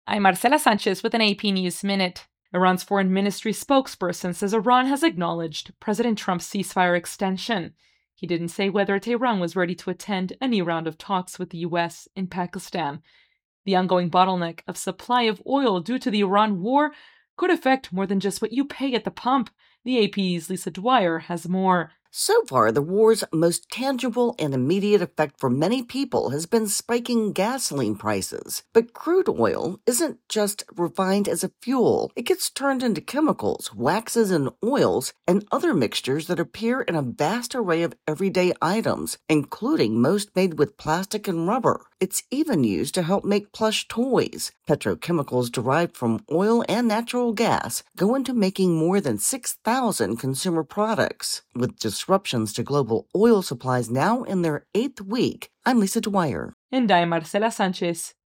I'm Marcela Sanchez with an AP News Minute. Iran's foreign ministry spokesperson says Iran has acknowledged President Trump's ceasefire extension. He didn't say whether Tehran was ready to attend any round of talks with the U.S. in Pakistan. The ongoing bottleneck of supply of oil due to the Iran war could affect more than just what you pay at the pump. The AP's Lisa Dwyer has more. So far, the war's most tangible and immediate effect for many people has been spiking gasoline prices. But crude oil isn't just refined as a fuel. It gets turned into chemicals, waxes, and oils, and other mixtures that appear in a vast array of everyday items, including most made with plastic and rubber. It's even used to help make plush toys. Petrochemicals derived from oil and natural gas go into making more than 6,000 consumer products. With disruptions to global oil supplies now in their 8th week, I'm Lisa Dwyer. And I'm Marcela Sanchez.